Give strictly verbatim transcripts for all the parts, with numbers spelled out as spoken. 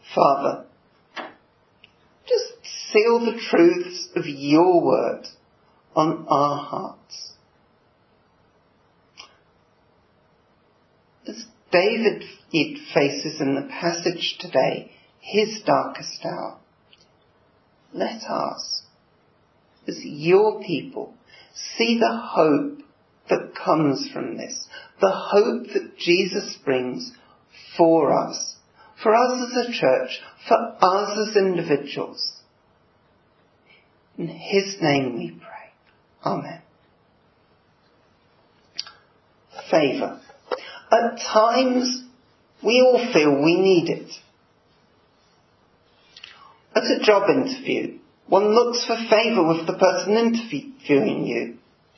Father, just seal the truths of your word on our hearts. As David faces in the passage today his darkest hour, let us, as your people, see the hope that comes from this, the hope that Jesus brings for us, for us as a church, for us as individuals. In his name we pray. Amen. Favour. At times, we all feel we need it. At a job interview, one looks for favour with the person interviewing you.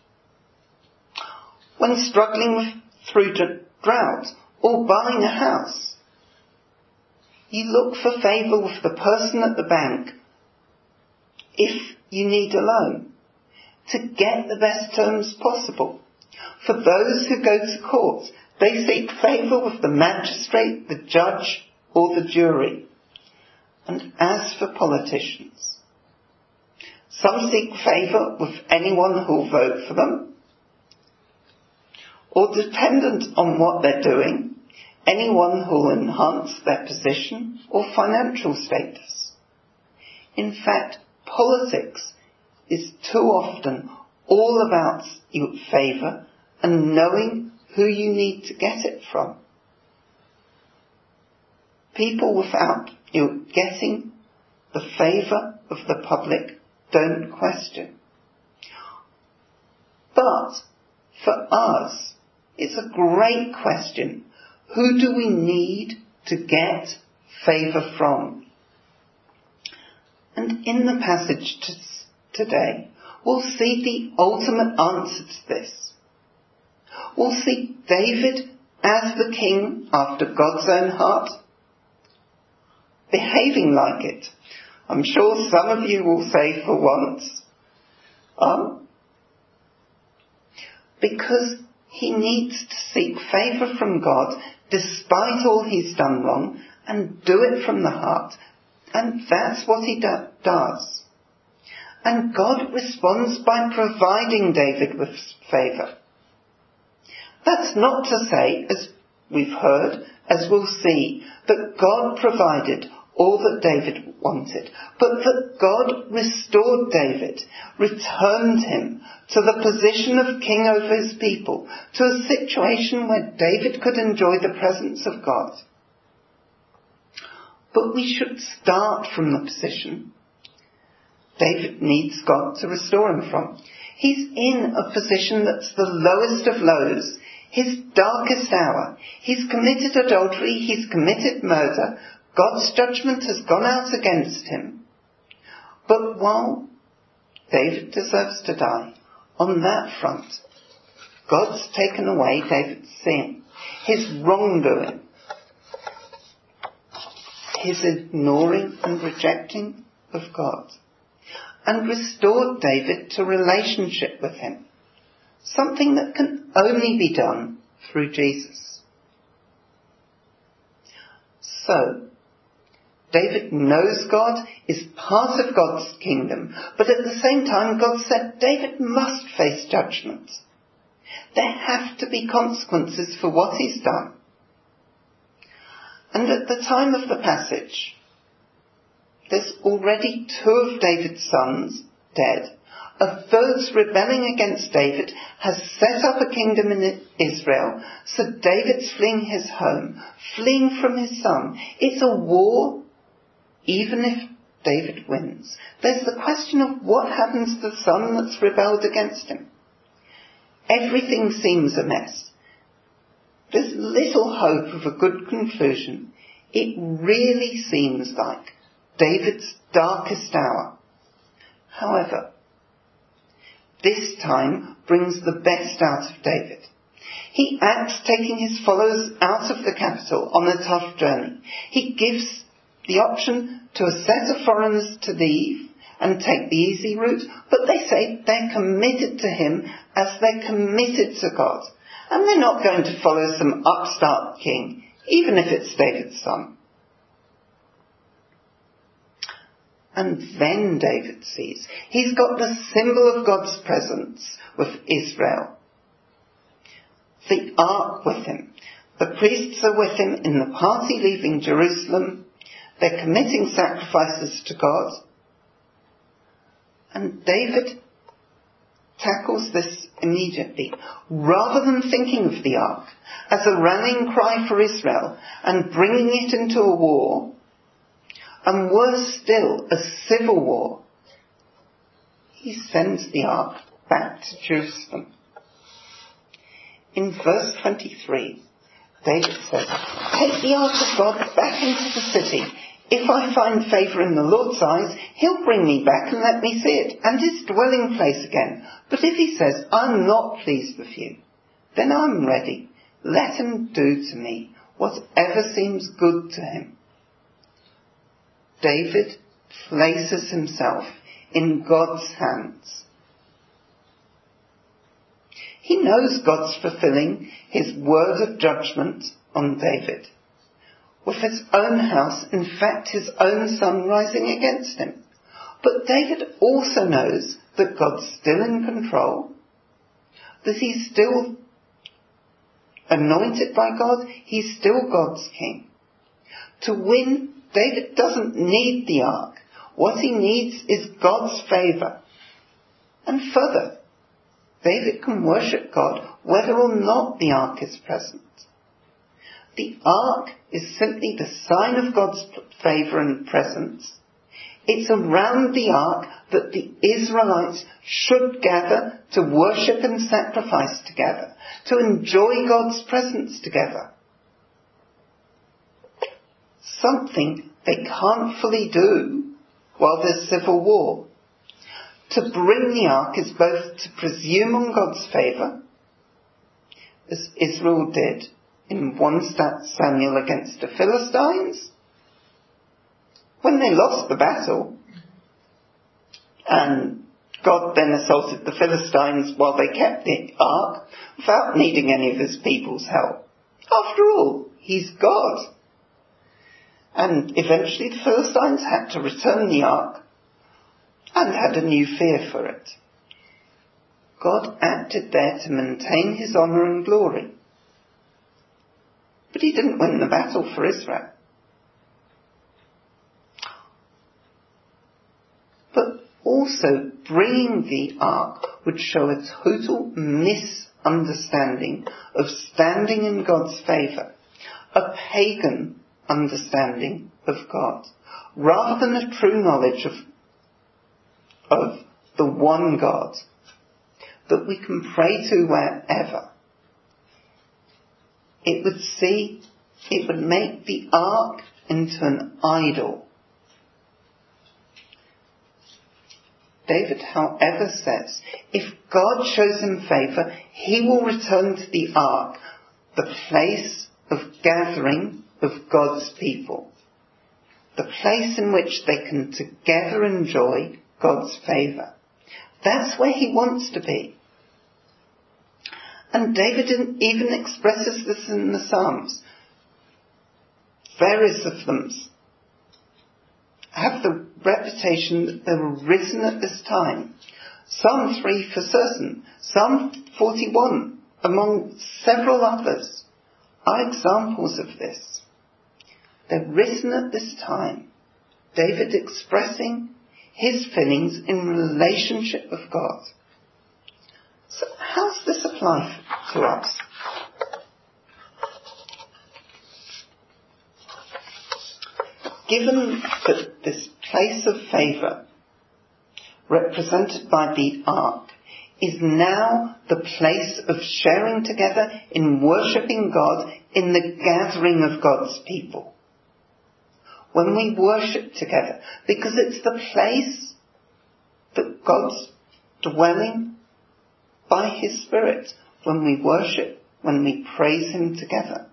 When struggling with, through drought or buying a house, you look for favour with the person at the bank if you need a loan, to get the best terms possible. For those who go to court, they seek favour with the magistrate, the judge, or the jury. And as for politicians, some seek favour with anyone who'll vote for them, or dependent on what they're doing, anyone who'll enhance their position or financial status. In fact, politics is too often all about your favour and knowing who you need to get it from. People without you getting the favour of the public don't question. But for us, it's a great question. Who do we need to get favour from? And in the passage t- today, we'll see the ultimate answer to this. We'll see David as the king after God's own heart, behaving like it. I'm sure some of you will say for once, um, because he needs to seek favour from God despite all he's done wrong and do it from the heart. And that's what he do- does. And God responds by providing David with favour. That's not to say, as we've heard, as we'll see, that God provided all that David wanted, but that God restored David, returned him to the position of king over his people, to a situation where David could enjoy the presence of God. But we should start from the position David needs God to restore him from. He's in a position that's the lowest of lows, his darkest hour. He's committed adultery, he's committed murder. God's judgment has gone out against him. But while David deserves to die, on that front, God's taken away David's sin, his wrongdoing, his ignoring and rejecting of God, and restored David to relationship with him, something that can only be done through Jesus. So, David knows God, is part of God's kingdom, but at the same time God said David must face judgment. There have to be consequences for what he's done. And at the time of the passage, there's already two of David's sons dead. A third rebelling against David has set up a kingdom in Israel, so David's fleeing his home, fleeing from his son. It's a war. Even if David wins, there's the question of what happens to the son that's rebelled against him. Everything seems a mess. There's little hope of a good conclusion. It really seems like David's darkest hour. However, this time brings the best out of David. He acts taking his followers out of the capital on a tough journey. He gives the option to a set of foreigners to leave and take the easy route, but they say they're committed to him as they're committed to God. And they're not going to follow some upstart king, even if it's David's son. And then David sees he's got the symbol of God's presence with Israel. The ark with him. The priests are with him in the party leaving Jerusalem. They're committing sacrifices to God. And David tackles this immediately, rather than thinking of the ark as a rallying cry for Israel and bringing it into a war, and worse still, a civil war. He sends the ark back to Jerusalem. In verse twenty-three, David says, "Take the ark of God back into the city. If I find favour in the Lord's eyes, he'll bring me back and let me see it, and his dwelling place again. But if he says, I'm not pleased with you, then I'm ready. Let him do to me whatever seems good to him." David places himself in God's hands. He knows God's fulfilling his word of judgment on David, with his own house, in fact his own son, rising against him. But David also knows that God's still in control, that he's still anointed by God, he's still God's king. To win, David doesn't need the ark. What he needs is God's favour. And further, David can worship God whether or not the ark is present. The ark is simply the sign of God's favour and presence. It's around the ark that the Israelites should gather to worship and sacrifice together, to enjoy God's presence together. Something they can't fully do while there's civil war. To bring the ark is both to presume on God's favour, as Israel did in First Samuel against the Philistines, when they lost the battle, and God then assaulted the Philistines while they kept the ark without needing any of his people's help. After all, he's God. And eventually the Philistines had to return the ark and had a new fear for it. God acted there to maintain his honour and glory. But he didn't win the battle for Israel. But also, bringing the ark would show a total misunderstanding of standing in God's favour, a pagan understanding of God, rather than a true knowledge of, of the one God that we can pray to wherever. It would see, it would make the ark into an idol. David, however, says, if God shows him favour, he will return to the ark, the place of gathering of God's people, the place in which they can together enjoy God's favour. That's where he wants to be. And David even expresses this in the Psalms. Various of them have the reputation that they were written at this time. Psalm three for certain, Psalm forty-one, among several others, are examples of this. They're written at this time. David expressing his feelings in relationship with God. So how does this apply to us? Given that this place of favour, represented by the ark, is now the place of sharing together in worshipping God in the gathering of God's people. When we worship together, because it's the place that God's dwelling by his Spirit, when we worship, when we praise him together.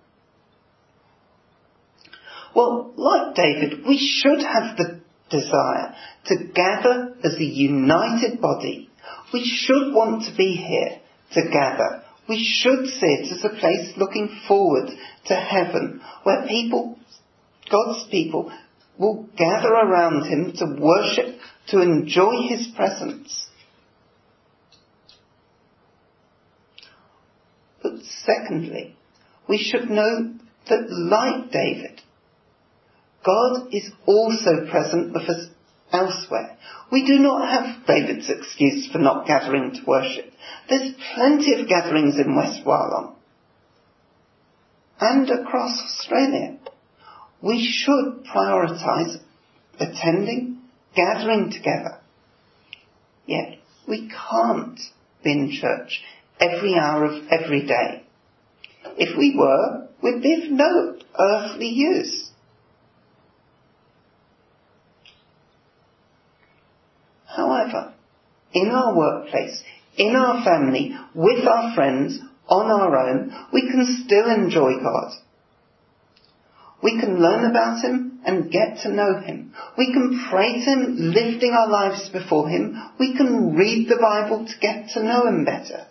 Well, like David, we should have the desire to gather as a united body. We should want to be here to gather. We should see it as a place looking forward to heaven, where people, God's people, will gather around him to worship, to enjoy his presence. But secondly, we should know that like David, God is also present with us elsewhere. We do not have David's excuse for not gathering to worship. There's plenty of gatherings in West Warlong and across Australia. We should prioritise attending, gathering together. Yet we can't be in church every hour of every day. If we were, we'd be of no earthly use. However, in our workplace, in our family, with our friends, on our own, we can still enjoy God. We can learn about him and get to know him. We can praise him, lifting our lives before him. We can read the Bible to get to know him better.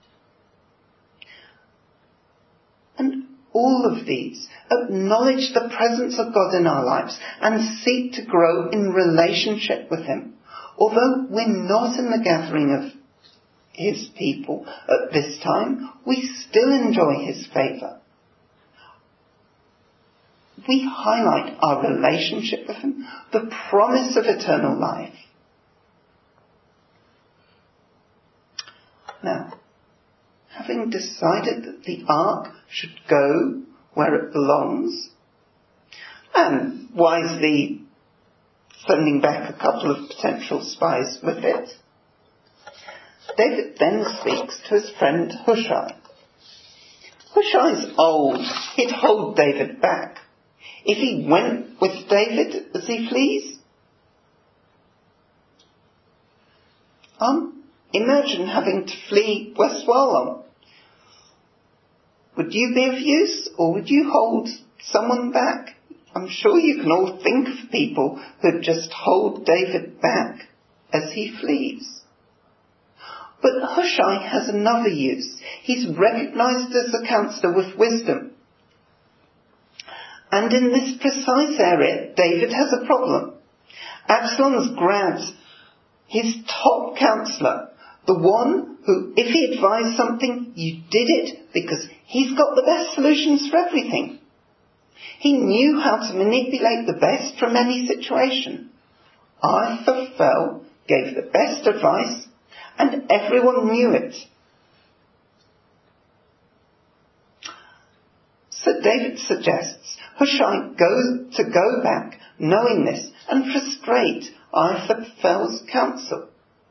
And all of these acknowledge the presence of God in our lives and seek to grow in relationship with him. Although we're not in the gathering of his people at this time, we still enjoy his favour. We highlight our relationship with him, the promise of eternal life. Now, having decided that the ark should go where it belongs, and wisely sending back a couple of potential spies with it, David then speaks to his friend Hushai. Hushai's old. He'd hold David back. If he went with David as he flees, um, imagine having to flee West Warlong. Would you be of use, or would you hold someone back? I'm sure you can all think of people who'd just hold David back as he flees. But Hushai has another use. He's recognised as a counsellor with wisdom. And in this precise area, David has a problem. Absalom's grabbed his top counsellor, the one who, if he advised something, you did it because he's got the best solutions for everything. He knew how to manipulate the best from any situation. Ahithophel gave the best advice, and everyone knew it. So David suggests Hushai go to go back, knowing this, and frustrate Ahithophel's counsel.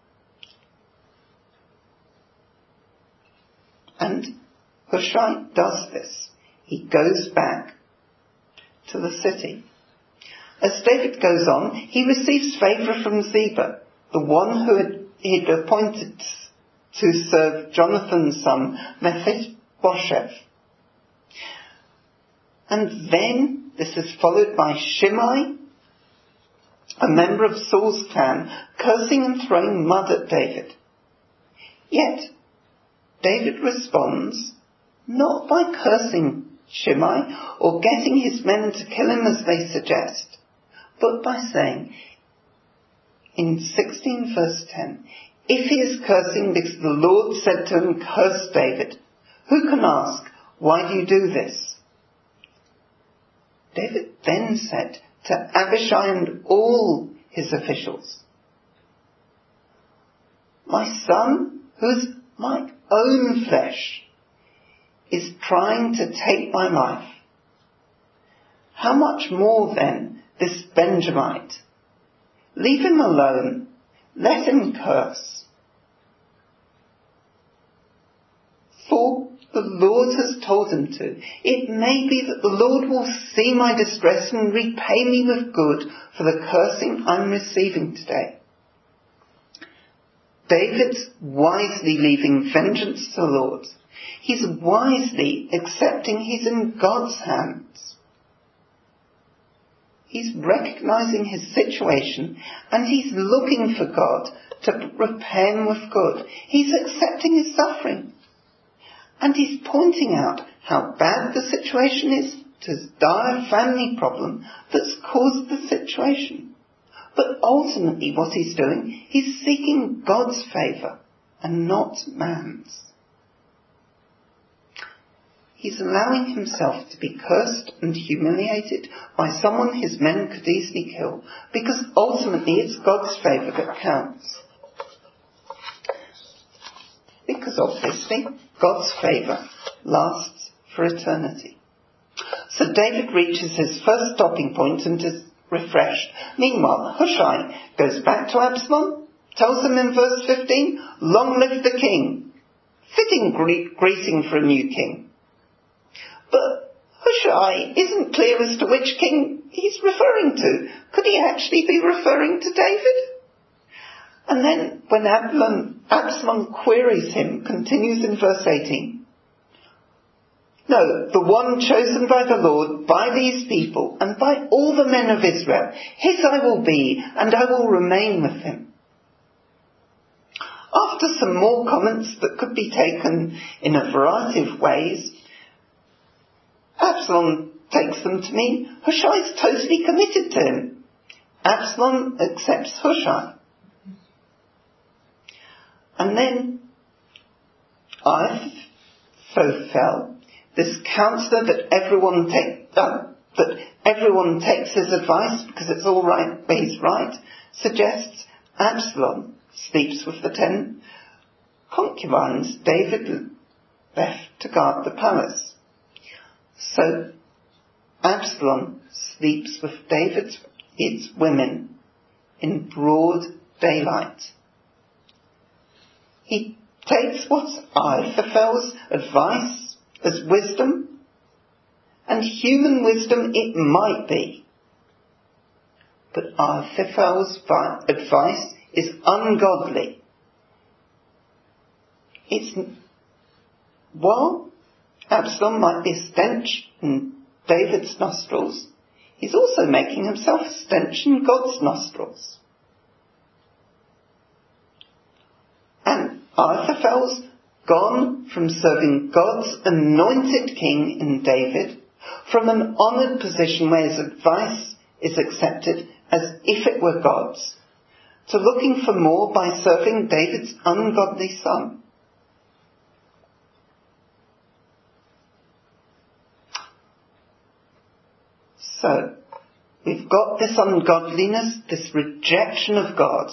And Hushai does this. He goes back to the city. As David goes on, he receives favour from Ziba, the one who had, he'd appointed to serve Jonathan's son, Mephibosheth. And then this is followed by Shimei, a member of Saul's clan, cursing and throwing mud at David. Yet, David responds not by cursing Shimei or getting his men to kill him as they suggest, but by saying, in sixteen verse ten, if he is cursing because the Lord said to him, curse David, who can ask, why do you do this? David then said to Abishai and all his officials, my son, who is my own flesh, is trying to take my life. How much more then this Benjamite? Leave him alone. Let him curse. For the Lord has told him to. It may be that the Lord will see my distress and repay me with good for the cursing I'm receiving today. David's wisely leaving vengeance to the Lord. He's wisely accepting he's in God's hands. He's recognising his situation and he's looking for God to repay him with good. He's accepting his suffering. And he's pointing out how bad the situation is his dire family problem that's caused the situation. But ultimately what he's doing, he's seeking God's favour and not man's. He's allowing himself to be cursed and humiliated by someone his men could easily kill, because ultimately it's God's favour that counts. Because obviously God's favour lasts for eternity. So David reaches his first stopping point and is refreshed. Meanwhile, Hushai goes back to Absalom, tells him in verse fifteen, "Long live the king." Fitting gre- greeting for a new king. But Hushai isn't clear as to which king he's referring to. Could he actually be referring to David? And then when Absalom, Absalom queries him, continues in verse eighteen, "No, the one chosen by the Lord, by these people, and by all the men of Israel, his I will be, and I will remain with him." After some more comments that could be taken in a variety of ways, Absalom takes them to mean Hushai's totally committed to him. Absalom accepts Hushai. And then Ahithophel, this counsellor that everyone take, uh, that everyone takes his advice because it's all right, he's right, suggests Absalom sleeps with the ten concubines David left to guard the palace. So Absalom sleeps with David's its women in broad daylight. He takes what's Ahithophel's advice as wisdom, and human wisdom it might be. But Ahithophel's advice is ungodly. It's, while Absalom might be a stench in David's nostrils, he's also making himself a stench in God's nostrils. And Ahithophel's gone from serving God's anointed king in David, from an honoured position where his advice is accepted as if it were God's, to looking for more by serving David's ungodly son. So, we've got this ungodliness, this rejection of God.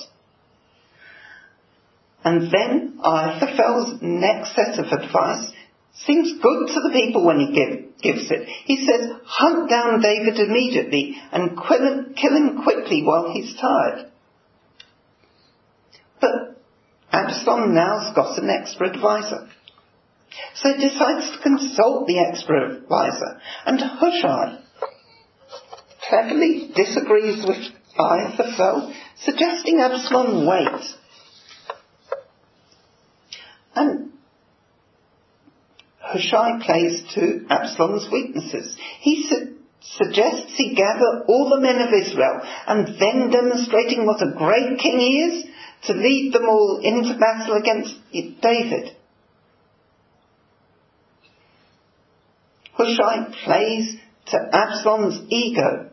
And then Ahithophel's next set of advice seems good to the people when he give, gives it. He says, hunt down David immediately and kill him, kill him quickly while he's tired. But Absalom now's got an extra advisor. So he decides to consult the extra advisor. And Hushai cleverly disagrees with Ahithophel, suggesting Absalom wait. And Hushai plays to Absalom's weaknesses. He su- suggests he gather all the men of Israel, and then demonstrating what a great king he is, to lead them all into battle against David. Hushai plays to Absalom's ego.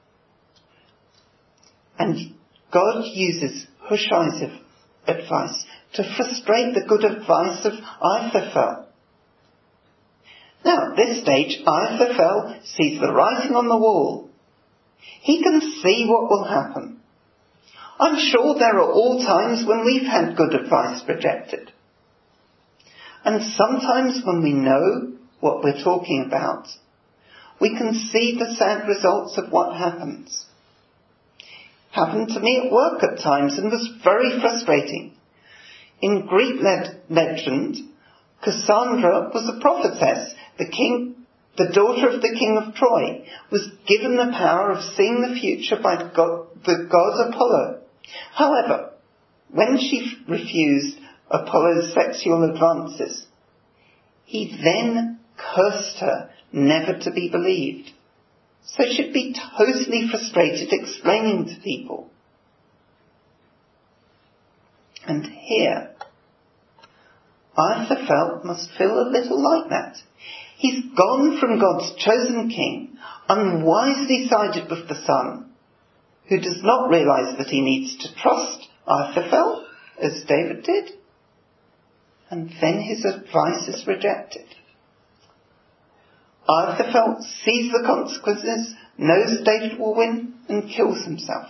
And God uses Hushai's advice to frustrate the good advice of Ahithophel. Now, at this stage, Ahithophel sees the writing on the wall. He can see what will happen. I'm sure there are all times when we've had good advice rejected. And sometimes when we know what we're talking about, we can see the sad results of what happens. Happened to me at work at times and was very frustrating. In Greek le- legend, Cassandra was a prophetess. The king, the daughter of the king of Troy, was given the power of seeing the future by God, the god Apollo. However, when she refused Apollo's sexual advances, he then cursed her never to be believed. So she'd be totally frustrated explaining to people. And here, Ahithophel must feel a little like that. He's gone from God's chosen king, unwisely sided with the son, who does not realise that he needs to trust Ahithophel, as David did, and then his advice is rejected. Ahithophel sees the consequences, knows David will win, and kills himself.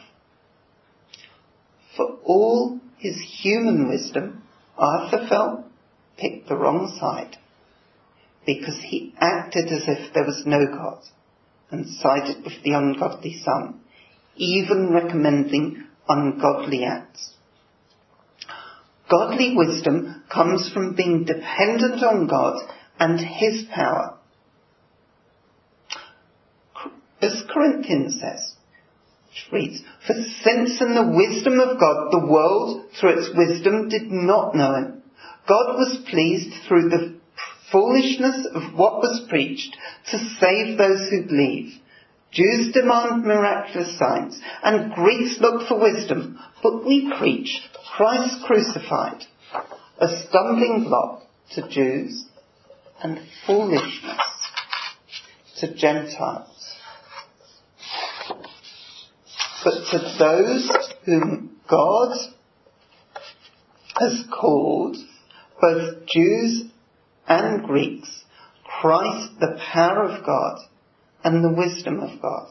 For all his human wisdom, Ahithophel picked the wrong side, because he acted as if there was no God and sided with the ungodly son, even recommending ungodly acts. Godly wisdom comes from being dependent on God and his power. As Corinthians says, which reads, "For since in the wisdom of God the world through its wisdom did not know him, God was pleased through the foolishness of what was preached to save those who believe. Jews demand miraculous signs, and Greeks look for wisdom, but we preach Christ crucified, a stumbling block to Jews and foolishness to Gentiles. But to those whom God has called, both Jews and Greeks, Christ, the power of God and the wisdom of God."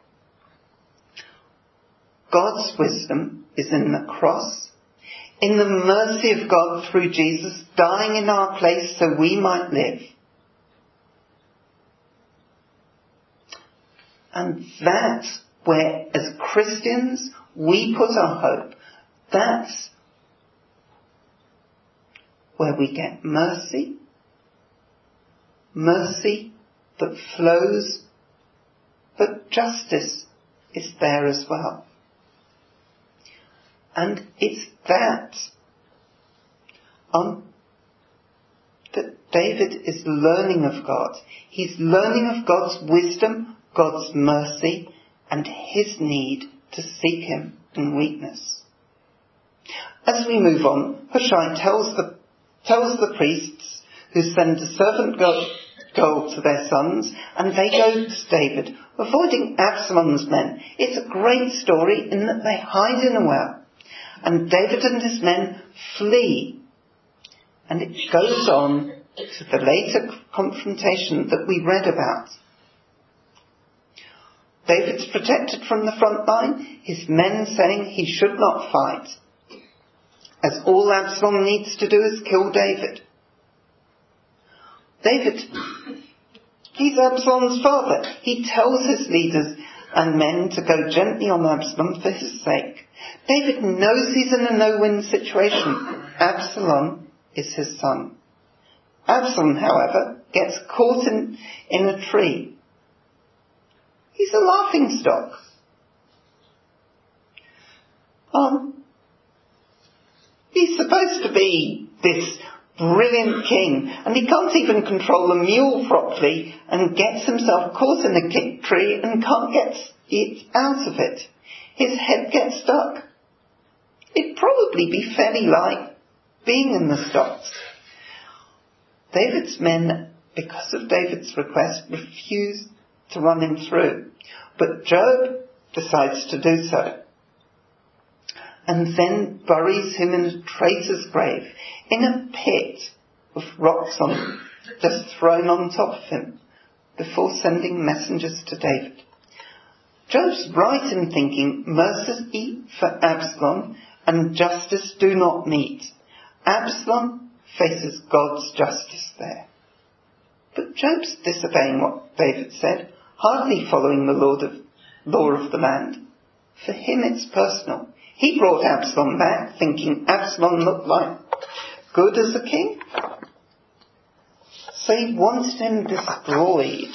God's wisdom is in the cross, in the mercy of God through Jesus dying in our place so we might live. And that's where, as Christians, we put our hope. That's where we get mercy. Mercy that flows, but justice is there as well. And it's that um, that David is learning of God. He's learning of God's wisdom, God's mercy, and his need to seek him in weakness. As we move on, Hushai tells the, tells the priests who send a servant girl, girl to their sons, and they go to David, avoiding Absalom's men. It's a great story in that they hide in a well, and David and his men flee. And it goes on to the later confrontation that we read about. David's protected from the front line, his men saying he should not fight, as all Absalom needs to do is kill David. David, he's Absalom's father. He tells his leaders and men to go gently on Absalom for his sake. David knows he's in a no-win situation. Absalom is his son. Absalom, however, gets caught in, in a tree. He's a laughing stock. Um, he's supposed to be this brilliant king, and he can't even control a mule properly, and gets himself caught in a tree and can't get it out of it. His head gets stuck. It'd probably be fairly like being in the stocks. David's men, because of David's request, refuse to run him through. But Joab decides to do so, and then buries him in a traitor's grave, in a pit with rocks on it, just thrown on top of him, before sending messengers to David. Joab's right in thinking mercy for Absalom and justice do not meet. Absalom faces God's justice there. But Joab's disobeying what David said, hardly following the law of, law of the land. For him it's personal. He brought Absalom back thinking Absalom looked like good as a king. So he wanted him destroyed,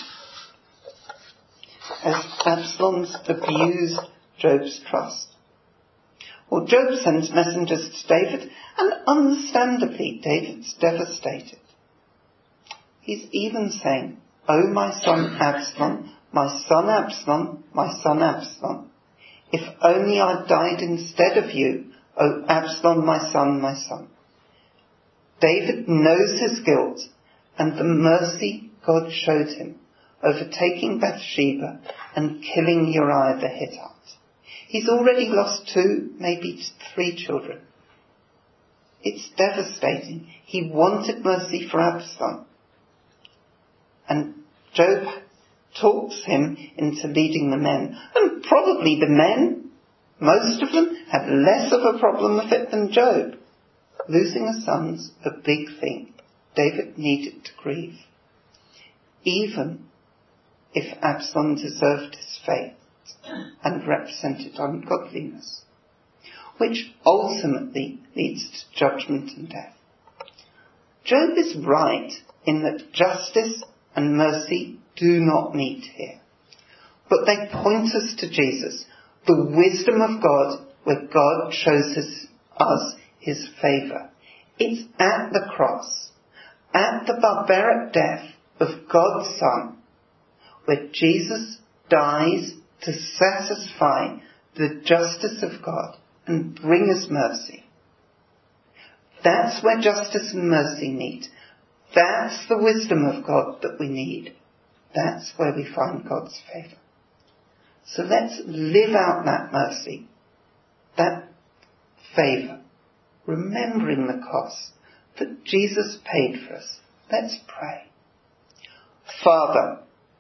as Absalom's abused Joab's trust. Well, Joab sends messengers to David, and understandably David's devastated. He's even saying, "Oh, my son Absalom, my son Absalom, my son Absalom, if only I died instead of you, oh Absalom, my son, my son." David knows his guilt and the mercy God showed him, overtaking Bathsheba and killing Uriah the Hittite. He's already lost two, maybe three children. It's devastating. He wanted mercy for Absalom. And Job talks him into leading the men. And probably the men, most of them, had less of a problem with it than Job. Losing a son's a big thing. David needed to grieve. Even if Absalom deserved his fate and represented ungodliness, which ultimately leads to judgment and death. Job is right in that justice and mercy do not meet here, but they point us to Jesus, the wisdom of God, where God shows us, us his favour. It's at the cross, at the barbaric death of God's Son, where Jesus dies to satisfy the justice of God and bring us mercy. That's where justice and mercy meet. That's the wisdom of God that we need. That's where we find God's favour. So let's live out that mercy, that favour, remembering the cost that Jesus paid for us. Let's pray. Father,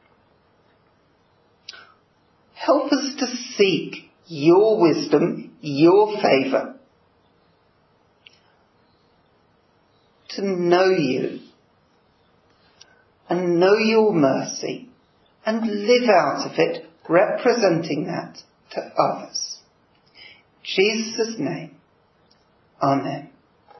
help us to seek your wisdom, your favour, to know you and know your mercy and live out of it, representing that to others. In Jesus' name, amen.